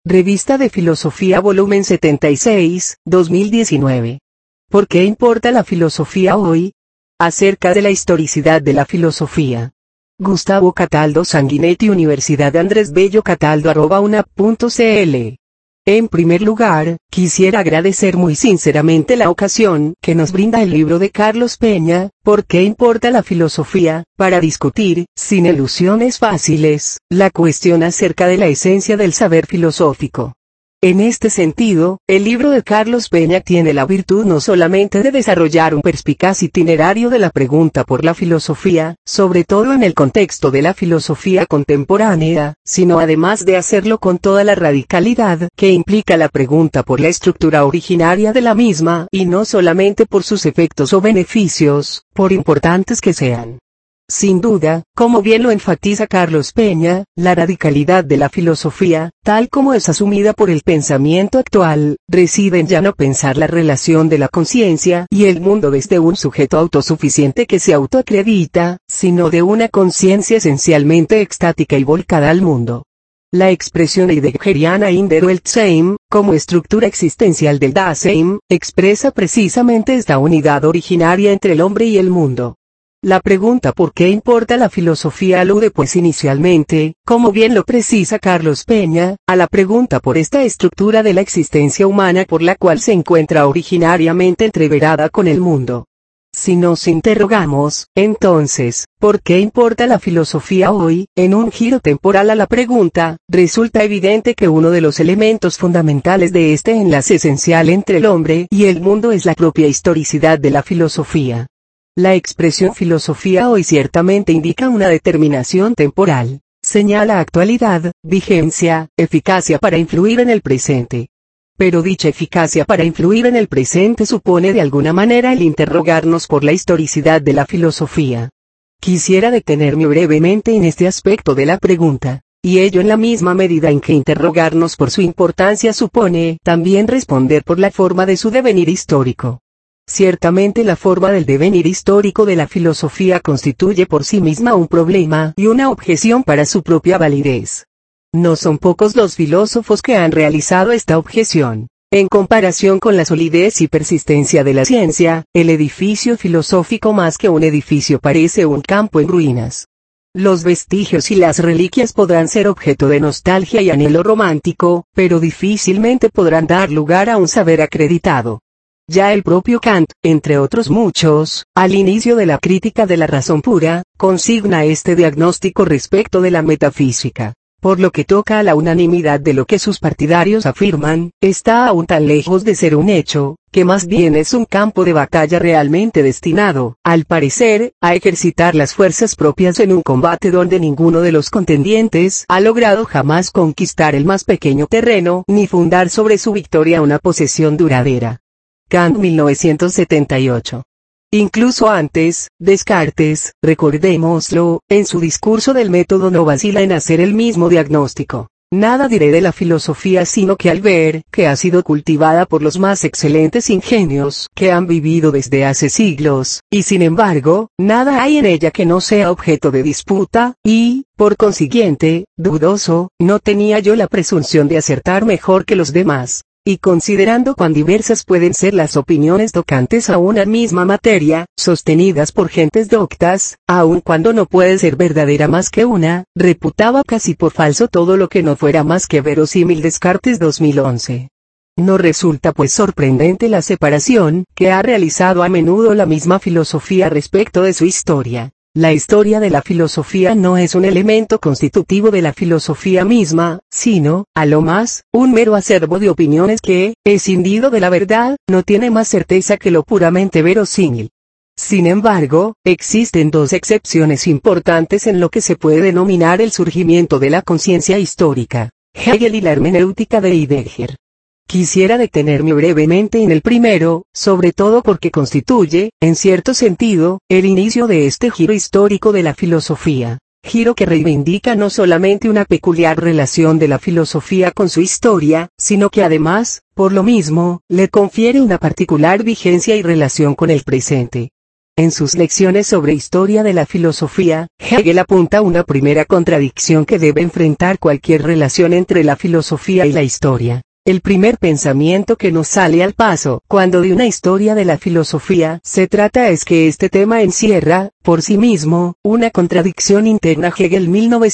Revista de Filosofía volumen 76, 2019. ¿Por qué importa la filosofía hoy? Acerca de la historicidad de la filosofía. Gustavo Cataldo Sanguinetti, Universidad Andrés Bello Cataldo @una.cl. En primer lugar, quisiera agradecer muy sinceramente la ocasión que nos brinda el libro de Carlos Peña, ¿Por qué importa la filosofía?, para discutir, sin ilusiones fáciles, la cuestión acerca de la esencia del saber filosófico. En este sentido, el libro de Carlos Peña tiene la virtud no solamente de desarrollar un perspicaz itinerario de la pregunta por la filosofía, sobre todo en el contexto de la filosofía contemporánea, sino además de hacerlo con toda la radicalidad que implica la pregunta por la estructura originaria de la misma, y no solamente por sus efectos o beneficios, por importantes que sean. Sin duda, como bien lo enfatiza Carlos Peña, la radicalidad de la filosofía, tal como es asumida por el pensamiento actual, reside en ya no pensar la relación de la conciencia y el mundo desde un sujeto autosuficiente que se autoacredita, sino de una conciencia esencialmente extática y volcada al mundo. La expresión heideggeriana in der Weltsein, como estructura existencial del Dasein, expresa precisamente esta unidad originaria entre el hombre y el mundo. La pregunta ¿por qué importa la filosofía? Alude pues inicialmente, como bien lo precisa Carlos Peña, a la pregunta por esta estructura de la existencia humana por la cual se encuentra originariamente entreverada con el mundo. Si nos interrogamos, entonces, ¿por qué importa la filosofía hoy? En un giro temporal a la pregunta, resulta evidente que uno de los elementos fundamentales de este enlace esencial entre el hombre y el mundo es la propia historicidad de la filosofía. La expresión filosofía hoy ciertamente indica una determinación temporal, señala actualidad, vigencia, eficacia para influir en el presente. Pero dicha eficacia para influir en el presente supone de alguna manera el interrogarnos por la historicidad de la filosofía. Quisiera detenerme brevemente en este aspecto de la pregunta, y ello en la misma medida en que interrogarnos por su importancia supone también responder por la forma de su devenir histórico. Ciertamente la forma del devenir histórico de la filosofía constituye por sí misma un problema y una objeción para su propia validez. No son pocos los filósofos que han realizado esta objeción. En comparación con la solidez y persistencia de la ciencia, el edificio filosófico más que un edificio parece un campo en ruinas. Los vestigios y las reliquias podrán ser objeto de nostalgia y anhelo romántico, pero difícilmente podrán dar lugar a un saber acreditado. Ya el propio Kant, entre otros muchos, al inicio de la crítica de la razón pura, consigna este diagnóstico respecto de la metafísica. Por lo que toca a la unanimidad de lo que sus partidarios afirman, está aún tan lejos de ser un hecho, que más bien es un campo de batalla realmente destinado, al parecer, a ejercitar las fuerzas propias en un combate donde ninguno de los contendientes ha logrado jamás conquistar el más pequeño terreno ni fundar sobre su victoria una posesión duradera. Kant 1978. Incluso antes, Descartes, recordémoslo, en su discurso del método no vacila en hacer el mismo diagnóstico. Nada diré de la filosofía sino que al ver que ha sido cultivada por los más excelentes ingenios que han vivido desde hace siglos, y sin embargo, nada hay en ella que no sea objeto de disputa, y, por consiguiente, dudoso, no tenía yo la presunción de acertar mejor que los demás. Y considerando cuán diversas pueden ser las opiniones tocantes a una misma materia, sostenidas por gentes doctas, aun cuando no puede ser verdadera más que una, reputaba casi por falso todo lo que no fuera más que verosímil. Descartes 2011. No resulta pues sorprendente la separación que ha realizado a menudo la misma filosofía respecto de su historia. La historia de la filosofía no es un elemento constitutivo de la filosofía misma, sino, a lo más, un mero acervo de opiniones que, escindido de la verdad, no tiene más certeza que lo puramente verosímil. Sin embargo, existen dos excepciones importantes en lo que se puede denominar el surgimiento de la conciencia histórica: Hegel y la hermenéutica de Heidegger. Quisiera detenerme brevemente en el primero, sobre todo porque constituye, en cierto sentido, el inicio de este giro histórico de la filosofía. Giro que reivindica no solamente una peculiar relación de la filosofía con su historia, sino que además, por lo mismo, le confiere una particular vigencia y relación con el presente. En sus lecciones sobre historia de la filosofía, Hegel apunta una primera contradicción que debe enfrentar cualquier relación entre la filosofía y la historia. El primer pensamiento que nos sale al paso cuando de una historia de la filosofía se trata es que este tema encierra, por sí mismo, una contradicción interna. Hegel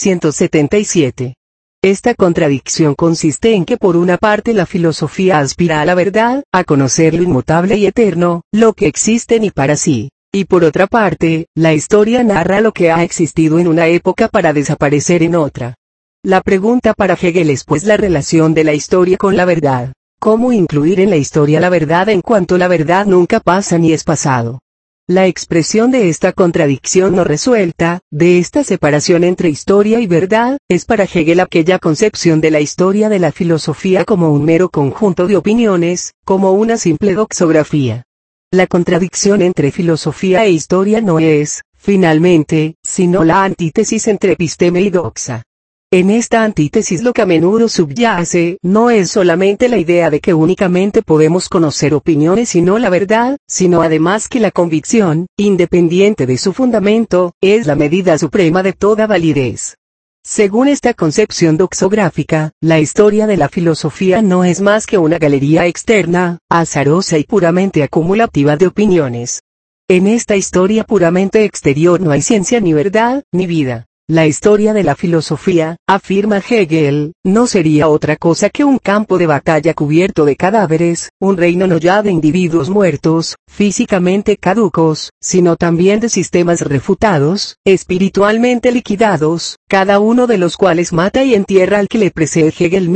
1977. Esta contradicción consiste en que por una parte la filosofía aspira a la verdad, a conocer lo inmutable y eterno, lo que existe ni para sí. Y por otra parte, la historia narra lo que ha existido en una época para desaparecer en otra. La pregunta para Hegel es pues la relación de la historia con la verdad. ¿Cómo incluir en la historia la verdad en cuanto la verdad nunca pasa ni es pasado? La expresión de esta contradicción no resuelta, de esta separación entre historia y verdad, es para Hegel aquella concepción de la historia de la filosofía como un mero conjunto de opiniones, como una simple doxografía. La contradicción entre filosofía e historia no es, finalmente, sino la antítesis entre episteme y doxa. En esta antítesis lo que a menudo subyace, no es solamente la idea de que únicamente podemos conocer opiniones y no la verdad, sino además que la convicción, independiente de su fundamento, es la medida suprema de toda validez. Según esta concepción doxográfica, la historia de la filosofía no es más que una galería externa, azarosa y puramente acumulativa de opiniones. En esta historia puramente exterior no hay ciencia ni verdad, ni vida. La historia de la filosofía, afirma Hegel, no sería otra cosa que un campo de batalla cubierto de cadáveres, un reino no ya de individuos muertos, físicamente caducos, sino también de sistemas refutados, espiritualmente liquidados, cada uno de los cuales mata y entierra al que le precede. Hegel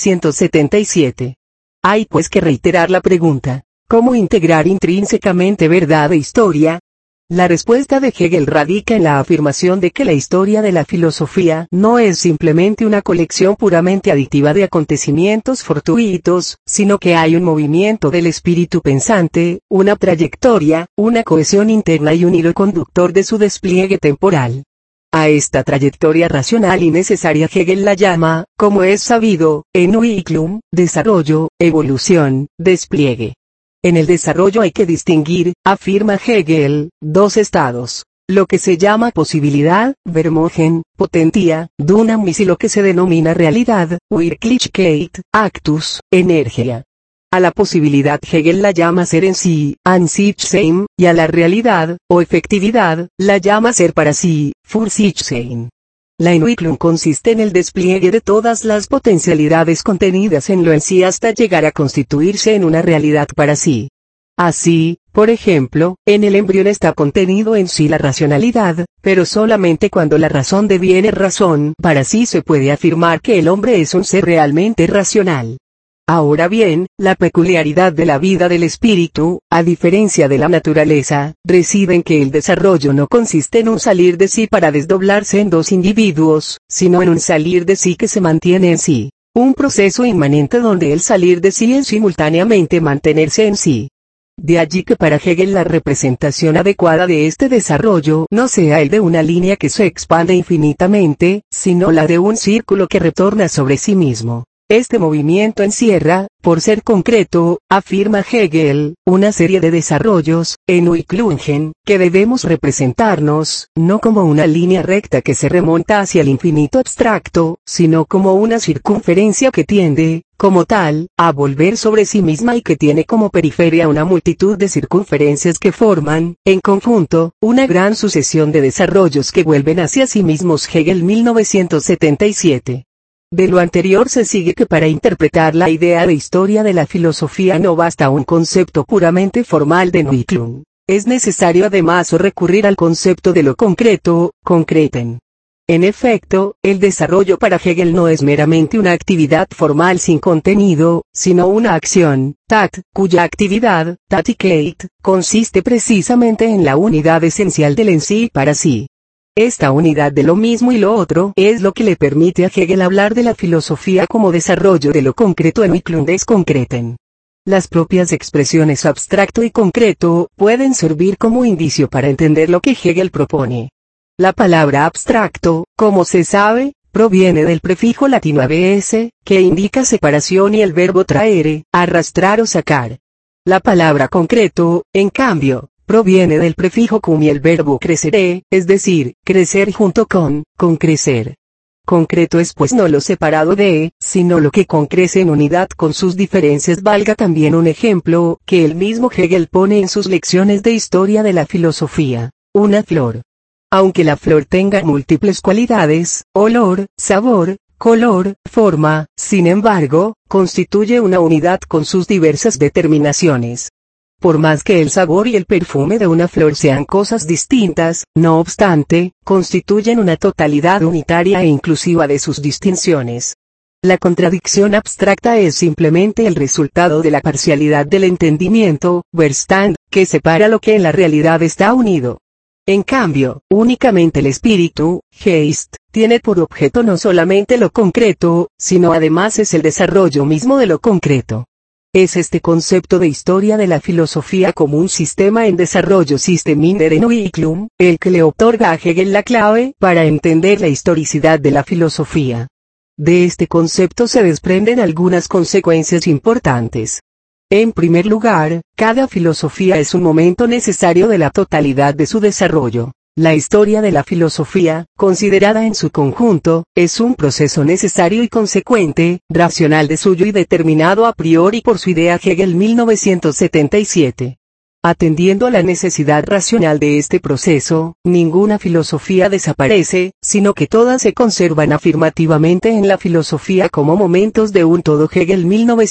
1977. Hay pues que reiterar la pregunta, ¿cómo integrar intrínsecamente verdad e historia? La respuesta de Hegel radica en la afirmación de que la historia de la filosofía no es simplemente una colección puramente aditiva de acontecimientos fortuitos, sino que hay un movimiento del espíritu pensante, una trayectoria, una cohesión interna y un hilo conductor de su despliegue temporal. A esta trayectoria racional y necesaria Hegel la llama, como es sabido, Entwicklung, desarrollo, evolución, despliegue. En el desarrollo hay que distinguir, afirma Hegel, dos estados, lo que se llama posibilidad, Vermogen, potentia, Dunamis y lo que se denomina realidad, Wirklichkeit, actus, energia. A la posibilidad Hegel la llama ser en sí, an sich sein, y a la realidad, o efectividad, la llama ser para sí, für sich sein. La Entwicklung consiste en el despliegue de todas las potencialidades contenidas en lo en sí hasta llegar a constituirse en una realidad para sí. Así, por ejemplo, en el embrión está contenido en sí la racionalidad, pero solamente cuando la razón deviene razón para sí se puede afirmar que el hombre es un ser realmente racional. Ahora bien, la peculiaridad de la vida del espíritu, a diferencia de la naturaleza, reside en que el desarrollo no consiste en un salir de sí para desdoblarse en dos individuos, sino en un salir de sí que se mantiene en sí. Un proceso inmanente donde el salir de sí es simultáneamente mantenerse en sí. De allí que para Hegel la representación adecuada de este desarrollo no sea el de una línea que se expande infinitamente, sino la de un círculo que retorna sobre sí mismo. Este movimiento encierra, por ser concreto, afirma Hegel, una serie de desarrollos, Entwicklungen, que debemos representarnos, no como una línea recta que se remonta hacia el infinito abstracto, sino como una circunferencia que tiende, como tal, a volver sobre sí misma y que tiene como periferia una multitud de circunferencias que forman, en conjunto, una gran sucesión de desarrollos que vuelven hacia sí mismos. Hegel 1977. De lo anterior se sigue que para interpretar la idea de historia de la filosofía no basta un concepto puramente formal de Entwicklung. Es necesario además recurrir al concepto de lo concreto, concreten. En efecto, el desarrollo para Hegel no es meramente una actividad formal sin contenido, sino una acción, Tat, cuya actividad, Tätigkeit, consiste precisamente en la unidad esencial del en sí y para sí. Esta unidad de lo mismo y lo otro es lo que le permite a Hegel hablar de la filosofía como desarrollo de lo concreto en Entwicklung des Konkreten. Las propias expresiones abstracto y concreto pueden servir como indicio para entender lo que Hegel propone. La palabra abstracto, como se sabe, proviene del prefijo latino abs, que indica separación y el verbo traere, arrastrar o sacar. La palabra concreto, en cambio, proviene del prefijo cum y el verbo creceré, es decir, crecer junto con crecer. Concreto es pues no lo separado de, sino lo que concrece en unidad con sus diferencias. Valga también un ejemplo, que el mismo Hegel pone en sus lecciones de historia de la filosofía. Una flor. Aunque la flor tenga múltiples cualidades, olor, sabor, color, forma, sin embargo, constituye una unidad con sus diversas determinaciones. Por más que el sabor y el perfume de una flor sean cosas distintas, no obstante, constituyen una totalidad unitaria e inclusiva de sus distinciones. La contradicción abstracta es simplemente el resultado de la parcialidad del entendimiento, Verstand, que separa lo que en la realidad está unido. En cambio, únicamente el espíritu, Geist, tiene por objeto no solamente lo concreto, sino además es el desarrollo mismo de lo concreto. Es este concepto de historia de la filosofía como un sistema en desarrollo System in der Entwicklung, el que le otorga a Hegel la clave para entender la historicidad de la filosofía. De este concepto se desprenden algunas consecuencias importantes. En primer lugar, cada filosofía es un momento necesario de la totalidad de su desarrollo. La historia de la filosofía, considerada en su conjunto, es un proceso necesario y consecuente, racional de suyo y determinado a priori por su idea Hegel 1977. Atendiendo a la necesidad racional de este proceso, ninguna filosofía desaparece, sino que todas se conservan afirmativamente en la filosofía como momentos de un todo Hegel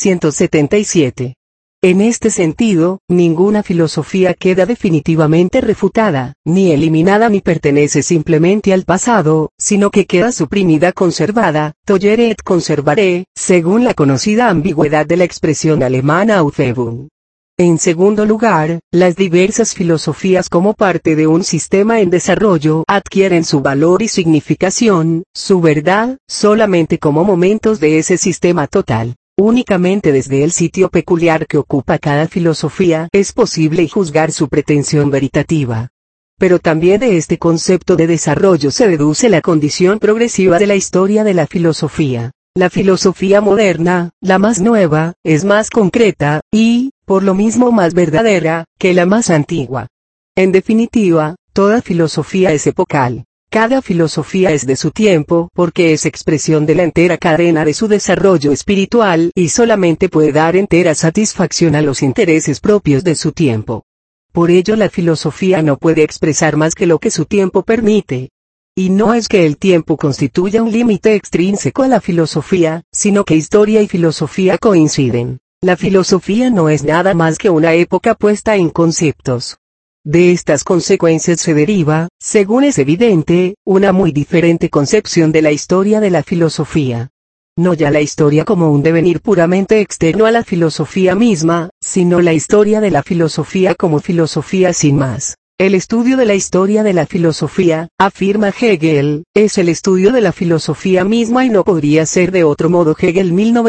1977. En este sentido, ninguna filosofía queda definitivamente refutada, ni eliminada ni pertenece simplemente al pasado, sino que queda suprimida conservada, tollere et conservare, según la conocida ambigüedad de la expresión alemana Aufhebung. En segundo lugar, las diversas filosofías como parte de un sistema en desarrollo adquieren su valor y significación, su verdad, solamente como momentos de ese sistema total. Únicamente desde el sitio peculiar que ocupa cada filosofía es posible juzgar su pretensión veritativa. Pero también de este concepto de desarrollo se deduce la condición progresiva de la historia de la filosofía. La filosofía moderna, la más nueva, es más concreta, y, por lo mismo más verdadera, que la más antigua. En definitiva, toda filosofía es epocal. Cada filosofía es de su tiempo porque es expresión de la entera cadena de su desarrollo espiritual y solamente puede dar entera satisfacción a los intereses propios de su tiempo. Por ello la filosofía no puede expresar más que lo que su tiempo permite. Y no es que el tiempo constituya un límite extrínseco a la filosofía, sino que historia y filosofía coinciden. La filosofía no es nada más que una época puesta en conceptos. De estas consecuencias se deriva, según es evidente, una muy diferente concepción de la historia de la filosofía. No ya la historia como un devenir puramente externo a la filosofía misma, sino la historia de la filosofía como filosofía sin más. El estudio de la historia de la filosofía, afirma Hegel, es el estudio de la filosofía misma y no podría ser de otro modo. Hegel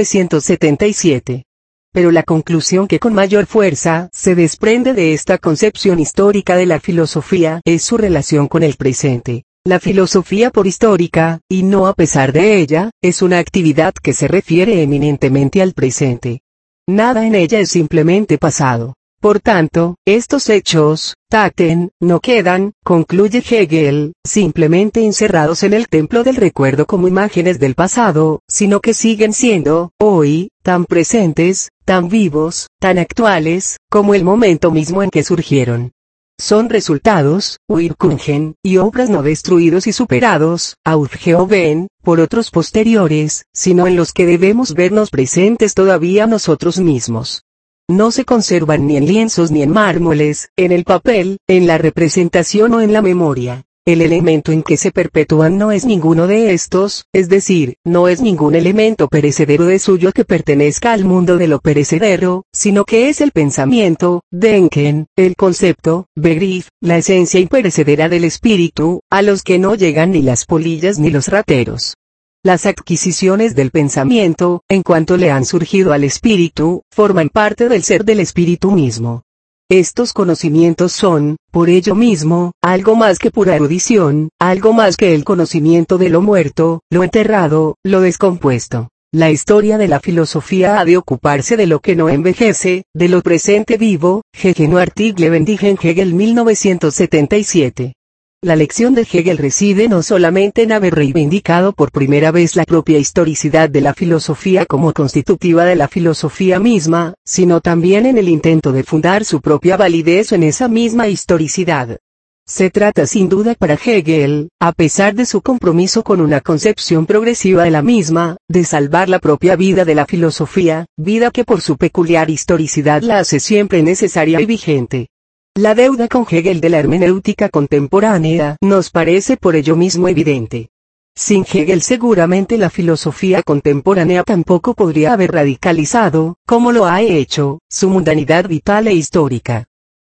1977. Pero la conclusión que con mayor fuerza se desprende de esta concepción histórica de la filosofía es su relación con el presente. La filosofía por histórica, y no a pesar de ella, es una actividad que se refiere eminentemente al presente. Nada en ella es simplemente pasado. Por tanto, estos hechos, Taten, no quedan, concluye Hegel, simplemente encerrados en el templo del recuerdo como imágenes del pasado, sino que siguen siendo, hoy, tan presentes, tan vivos, tan actuales, como el momento mismo en que surgieron. Son resultados, Wirkungen, y obras no destruidos y superados, aufgehoben, por otros posteriores, sino en los que debemos vernos presentes todavía nosotros mismos. No se conservan ni en lienzos ni en mármoles, en el papel, en la representación o en la memoria. El elemento en que se perpetúan no es ninguno de estos, es decir, no es ningún elemento perecedero de suyo que pertenezca al mundo de lo perecedero, sino que es el pensamiento, Denken, el concepto, Begriff, la esencia imperecedera del espíritu, a los que no llegan ni las polillas ni los rateros. Las adquisiciones del pensamiento, en cuanto le han surgido al espíritu, forman parte del ser del espíritu mismo. Estos conocimientos son, por ello mismo, algo más que pura erudición, algo más que el conocimiento de lo muerto, lo enterrado, lo descompuesto. La historia de la filosofía ha de ocuparse de lo que no envejece, de lo presente vivo. Hegel Article bendigen Hegel 1977. La lección de Hegel reside no solamente en haber reivindicado por primera vez la propia historicidad de la filosofía como constitutiva de la filosofía misma, sino también en el intento de fundar su propia validez en esa misma historicidad. Se trata sin duda para Hegel, a pesar de su compromiso con una concepción progresiva de la misma, de salvar la propia vida de la filosofía, vida que por su peculiar historicidad la hace siempre necesaria y vigente. La deuda con Hegel de la hermenéutica contemporánea nos parece por ello mismo evidente. Sin Hegel seguramente la filosofía contemporánea tampoco podría haber radicalizado, como lo ha hecho, su mundanidad vital e histórica.